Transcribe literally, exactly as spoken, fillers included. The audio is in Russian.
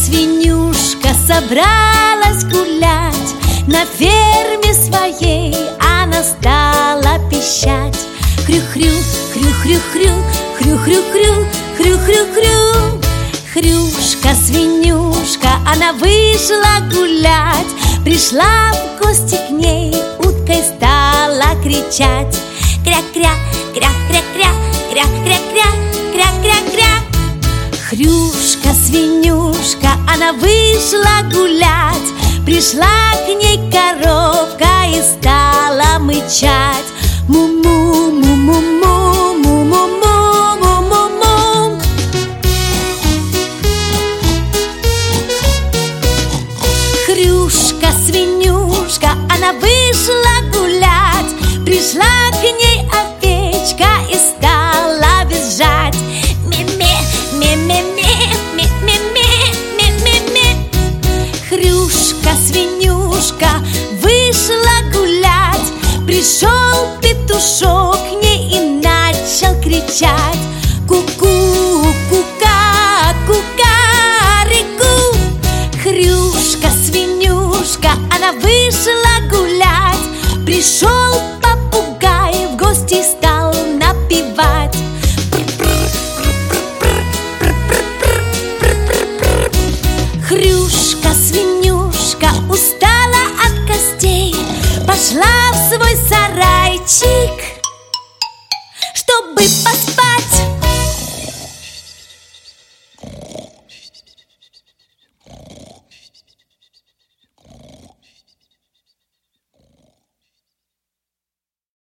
Хрюшка-свинюшка собралась гулять. На ферме своей она стала пищать. Хрю-хрю, хрю-хрю-хрю, хрю-хрю-хрю, хрю-хрю-хрю. Хрюшка-свинюшка, она вышла гулять. Пришла в гости к ней, уткой стала кричать. Кря-кря, кря-кря-кря, кря-кря-кря, кря-кря-кря. Хрюшка-свинюшка, она вышла гулять. Пришла к ней коровка и стала мычать. Му-му, му-му-му, му-му-му, му-му-му. Хрюшка-свинюшка, она вышла гулять. Пришла к ней овечка и стала визжать. Ме-ме, ме-ме-ме, ме-ме-ме, ме-ме-ме. Хрюшка-свинюшка вышла гулять. Пришел петушок к ней и начал кричать. Ку-ку, ку-ка, ку-ка-ри-ку. Хрюшка-свинюшка, она вышла гулять. Пришел попугай в гости и стал напевать. Хрюшка-свинюшка устала от костей, пошла в свой сарайчик, чтобы